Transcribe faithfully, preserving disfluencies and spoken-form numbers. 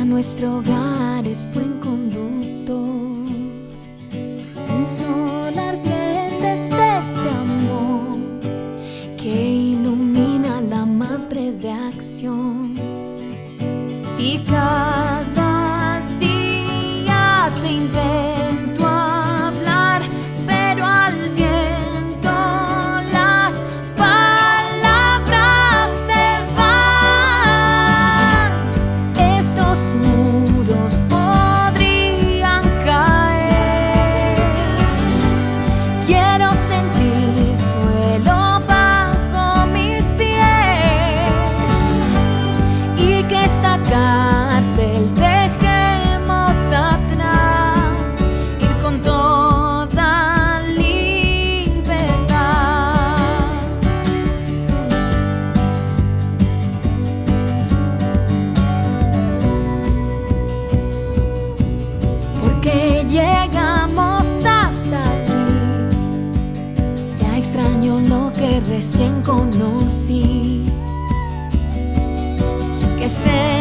Ya nuestro hogar es buen conducto. Un sol ardiente es este amor que ilumina la más breve acción. Y cada día te intento hablar, pero al viento las palabras se van. Estos muros podrían caer. Quiero sentir suelo bajo mis pies y que esta cárcel dejemos atrás, ir con toda libertad. Porque llegamos hasta aquí, ya extraño lo que recién conocí, que se